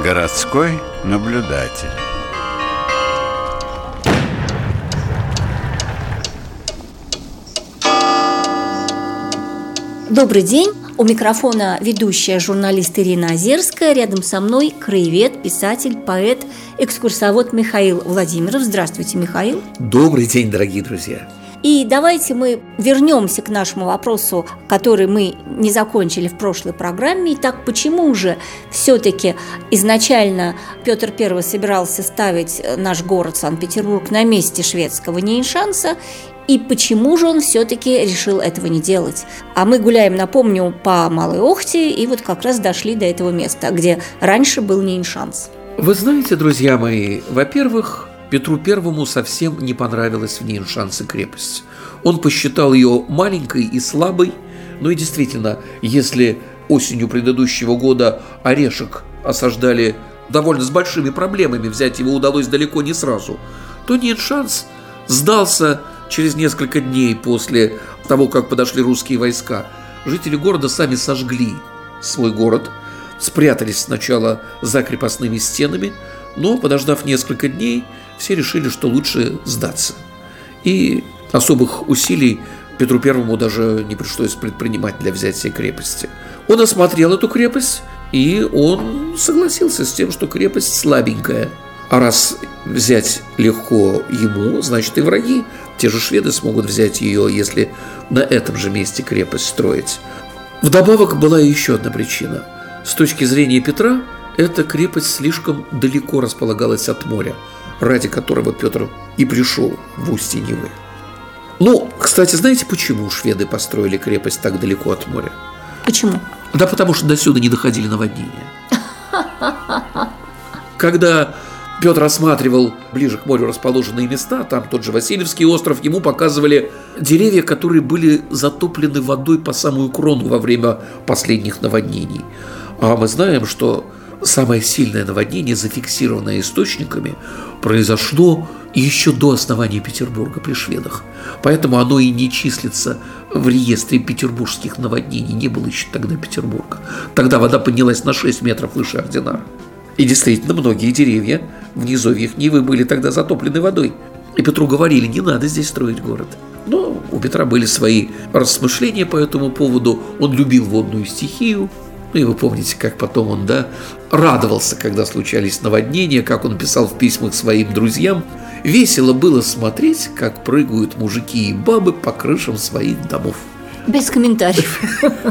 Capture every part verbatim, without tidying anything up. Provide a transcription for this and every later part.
Городской наблюдатель. Добрый день! У микрофона ведущая журналист Ирина Озерская. Рядом со мной краевед, писатель, поэт, экскурсовод Михаил Владимиров. Здравствуйте, Михаил. Добрый день, дорогие друзья. И давайте мы вернемся к нашему вопросу, который мы не закончили в прошлой программе. Итак, почему же все-таки изначально Петр Первый собирался ставить наш город Санкт-Петербург на месте шведского Нейшанса, и почему же он все-таки решил этого не делать? А мы гуляем, напомню, по Малой Охте, и вот как раз дошли до этого места, где раньше был Нейшанс. Вы знаете, друзья мои, во-первых, Петру Первому совсем не понравилась в Нейшансе крепость. Он посчитал ее маленькой и слабой. Ну и действительно, если осенью предыдущего года Орешек осаждали довольно с большими проблемами, взять его удалось далеко не сразу, то Нейшанс сдался через несколько дней после того, как подошли русские войска. Жители города сами сожгли свой город, спрятались сначала за крепостными стенами, но, подождав несколько дней, все решили, что лучше сдаться. И особых усилий Петру Первому даже не пришлось предпринимать для взятия крепости. Он осмотрел эту крепость, и он согласился с тем, что крепость слабенькая. А раз взять легко ему, значит и враги, те же шведы, смогут взять ее, если на этом же месте крепость строить. Вдобавок была еще одна причина. С точки зрения Петра, эта крепость слишком далеко располагалась от моря, ради которого Петр и пришел в устье Невы. Ну, кстати, знаете, почему шведы построили крепость так далеко от моря? Почему? Да потому что до сюда не доходили наводнения. Когда Петр осматривал ближе к морю расположенные места, там тот же Васильевский остров, ему показывали деревья, которые были затоплены водой по самую крону во время последних наводнений. А мы знаем, что самое сильное наводнение, зафиксированное источниками, произошло еще до основания Петербурга при шведах. Поэтому оно и не числится в реестре петербургских наводнений. Не было еще тогда Петербурга. Тогда вода поднялась на шесть метров выше Ординара. И действительно, многие деревья в низовьях Невы были тогда затоплены водой. И Петру говорили, не надо здесь строить город. Но у Петра были свои размышления по этому поводу. Он любил водную стихию. Ну и вы помните, как потом он, да, радовался, когда случались наводнения, как он писал в письмах своим друзьям. Весело было смотреть, как прыгают мужики и бабы по крышам своих домов. Без комментариев.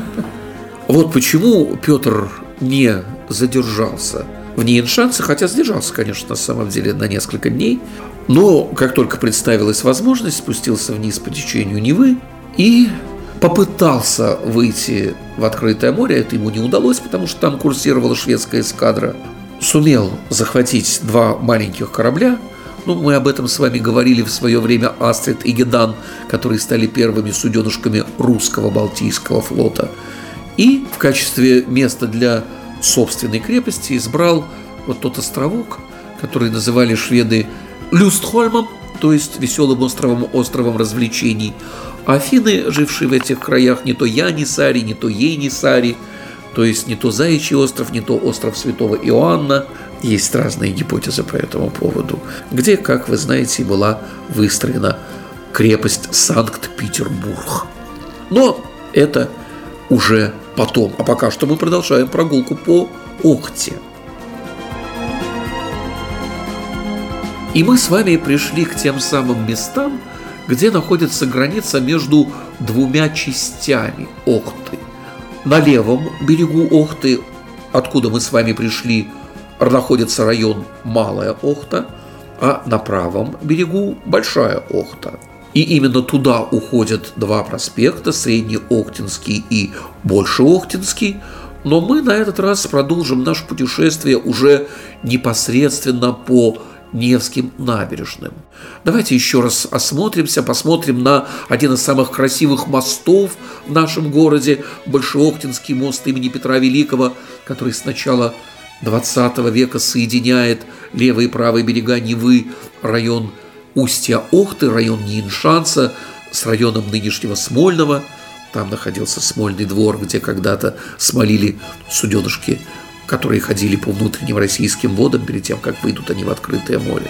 Вот почему Петр не задержался в Нейшансе, хотя задержался, конечно, на самом деле на несколько дней, но как только представилась возможность, спустился вниз по течению Невы и попытался выйти в открытое море. Это ему не удалось, потому что там курсировала шведская эскадра. Сумел захватить два маленьких корабля. Ну, мы об этом с вами говорили в свое время, Астрид и Гедан, которые стали первыми суденышками русского Балтийского флота. И в качестве места для собственной крепости избрал вот тот островок, который называли шведы Люстхольмом, то есть веселым островом, островом развлечений. А афины, жившие в этих краях, не то Янисари, не то Ейнисари, то есть не то Заячий остров, не то остров Святого Иоанна. Есть разные гипотезы по этому поводу, где, как вы знаете, была выстроена крепость Санкт-Петербург. Но это уже потом. А пока что мы продолжаем прогулку по Охте. И мы с вами пришли к тем самым местам, где находится граница между двумя частями Охты. На левом берегу Охты, откуда мы с вами пришли, находится район Малая Охта, а на правом берегу Большая Охта. И именно туда уходят два проспекта, Среднеохтинский и Большеохтинский. Но мы на этот раз продолжим наше путешествие уже непосредственно по Невским набережным. Давайте еще раз осмотримся, посмотрим на один из самых красивых мостов в нашем городе, Большеохтинский мост имени Петра Великого, который с начала двадцатого века соединяет левый и правый берега Невы, район устья Охты, район Нейшанса с районом нынешнего Смольного. Там находился Смольный двор, где когда-то смолили суденышки которые ходили по внутренним российским водам перед тем, как выйдут они в открытое море.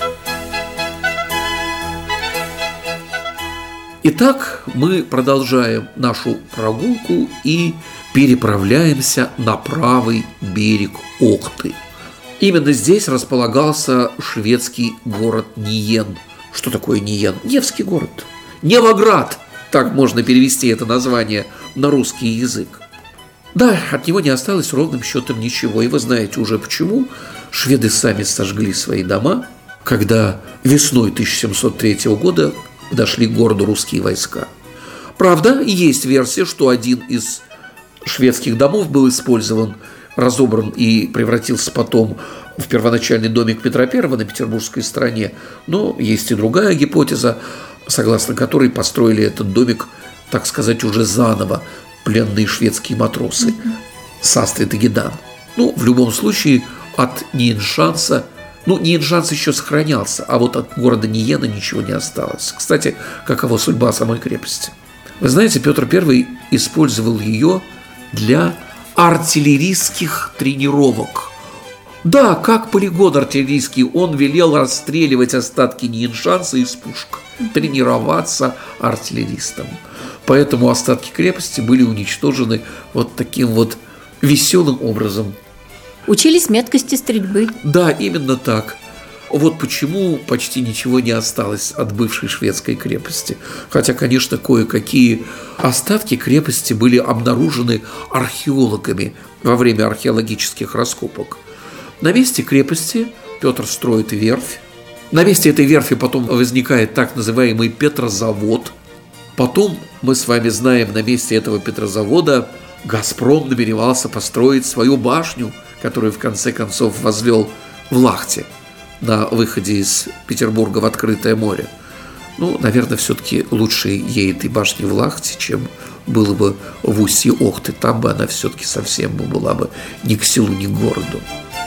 Итак, мы продолжаем нашу прогулку и переправляемся на правый берег Охты. Именно здесь располагался шведский город Ниен. Что такое Ниен? Невский город. Невоград, так можно перевести это название на русский язык. Да, от него не осталось ровным счетом ничего. И вы знаете уже почему. Шведы сами сожгли свои дома, когда весной тысяча семьсот третьего года дошли к городу русские войска. Правда, есть версия, что один из шведских домов был использован, разобран и превратился потом в первоначальный домик Петра Первого на петербургской стороне. Но есть и другая гипотеза, согласно которой построили этот домик, так сказать, уже заново пленные шведские матросы с Астрид и Гедан. Ну, в любом случае, от Ниеншанса, ну, Ниеншанс еще сохранялся, а вот от города Ниена ничего не осталось. Кстати, какова судьба самой крепости? Вы знаете, Петр Первый использовал ее для артиллерийских тренировок. Да, как полигон артиллерийский, он велел расстреливать остатки Ниеншанса из пушек, тренироваться артиллеристам. Поэтому остатки крепости были уничтожены вот таким вот веселым образом. Учились меткости стрельбы. Да, именно так. Вот почему почти ничего не осталось от бывшей шведской крепости. Хотя, конечно, кое-какие остатки крепости были обнаружены археологами во время археологических раскопок. На месте крепости Петр строит верфь. На месте этой верфи потом возникает так называемый Петрозавод. Потом, мы с вами знаем, на месте этого Петрозавода «Газпром» намеревался построить свою башню, которую в конце концов возвел в Лахте на выходе из Петербурга в открытое море. Ну, наверное, все-таки лучше ей этой башни в Лахте, чем было бы в устье Охты. Там бы она все-таки совсем была бы ни к селу, ни к городу.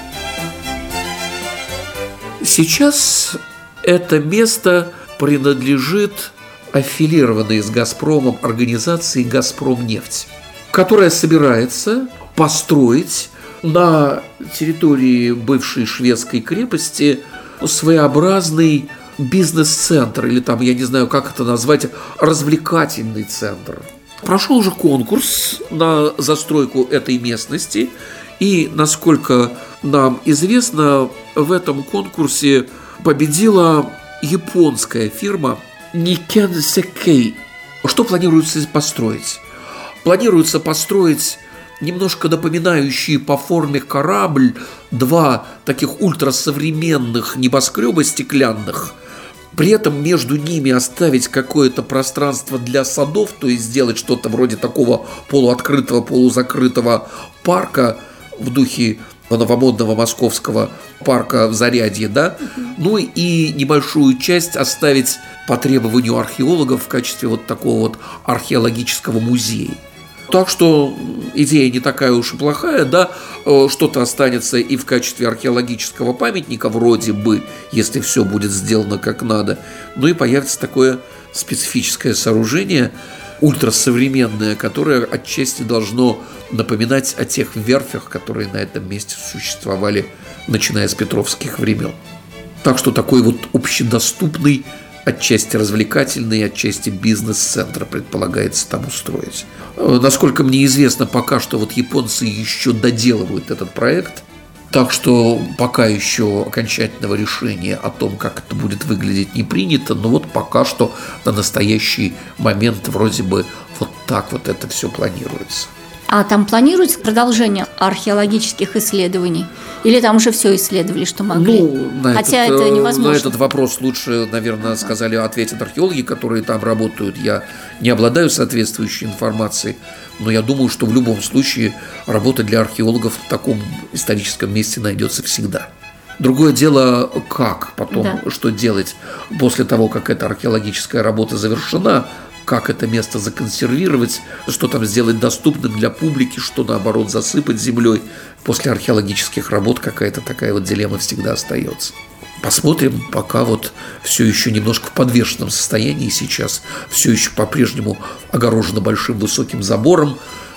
Сейчас это место принадлежит аффилированной с «Газпромом» организации «Газпромнефть», которая собирается построить на территории бывшей шведской крепости своеобразный бизнес-центр, или там, я не знаю, как это назвать, развлекательный центр. Прошел уже конкурс на застройку этой местности, и, насколько нам известно, в этом конкурсе победила японская фирма Nikken Sekkei. Что планируется построить? Планируется построить немножко напоминающие по форме корабль два таких ультрасовременных небоскреба стеклянных, при этом между ними оставить какое-то пространство для садов, то есть сделать что-то вроде такого полуоткрытого, полузакрытого парка в духе новомодного московского парка в Зарядье, да? Ну и небольшую часть оставить по требованию археологов в качестве вот такого вот археологического музея. Так что идея не такая уж и плохая, да, что-то останется и в качестве археологического памятника вроде бы, если все будет сделано как надо, ну и появится такое специфическое сооружение, ультрасовременное, которое отчасти должно напоминать о тех верфях, которые на этом месте существовали, начиная с петровских времен. Так что такой вот общедоступный, отчасти развлекательный, отчасти бизнес-центр предполагается там устроить. Насколько мне известно, пока что вот японцы еще доделывают этот проект, так что пока еще окончательного решения о том, как это будет выглядеть, не принято, но вот пока что на настоящий момент вроде бы вот так вот это все планируется. А там планируется продолжение археологических исследований? Или там уже все исследовали, что могли? Ну, на Хотя этот, это невозможно. На этот вопрос лучше, наверное, сказали, ответят археологи, которые там работают. Я не обладаю соответствующей информацией, но я думаю, что в любом случае работа для археологов в таком историческом месте найдется всегда. Другое дело, как потом, да. Что делать после того, как эта археологическая работа завершена, как это место законсервировать, что там сделать доступным для публики, что, наоборот, засыпать землей. После археологических работ какая-то такая вот дилемма всегда остается. Посмотрим, пока вот все еще немножко в подвешенном состоянии сейчас, все еще по-прежнему огорожено большим высоким забором,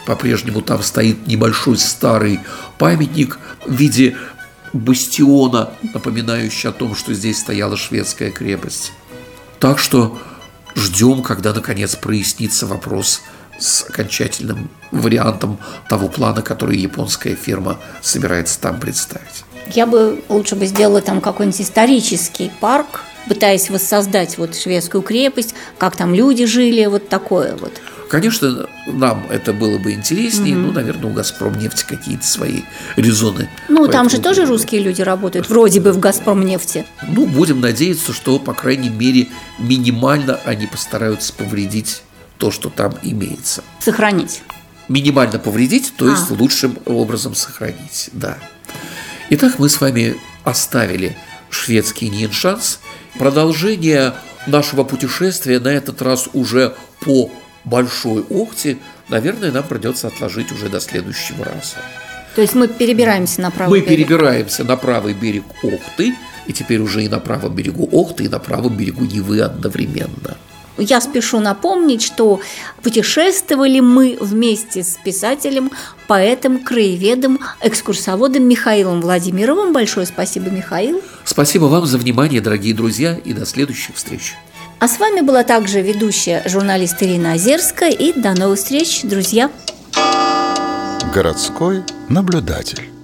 По-прежнему там стоит небольшой старый памятник в виде бастиона, напоминающий о том, что здесь стояла шведская крепость. Так что ждем, когда наконец прояснится вопрос с окончательным вариантом того плана, который японская фирма собирается там представить. Я бы лучше бы сделала там какой-нибудь исторический парк, пытаясь воссоздать вот шведскую крепость, как там люди жили, вот такое вот. Конечно, нам это было бы интереснее, угу. ну, наверное, у «Газпромнефти» какие-то свои резоны. Ну, там же тоже русские люди работают, вроде бы в «Газпромнефти». Ну, будем надеяться, что, по крайней мере, минимально они постараются повредить то, что там имеется. Сохранить. Минимально повредить, то есть а. лучшим образом сохранить, да. Итак, мы с вами оставили шведский Ниншанс. Продолжение нашего путешествия на этот раз уже по Большой Охте, наверное, нам придется отложить уже до следующего раза. То есть мы перебираемся на правый мы берег? Мы перебираемся на правый берег Охты, и теперь уже и на правом берегу Охты, и на правом берегу Невы одновременно. Я спешу напомнить, что путешествовали мы вместе с писателем, поэтом, краеведом, экскурсоводом Михаилом Владимировым. Большое спасибо, Михаил. Спасибо вам за внимание, дорогие друзья, и до следующих встреч. А с вами была также ведущая журналист Ирина Озерская. И до новых встреч, друзья. Городской наблюдатель.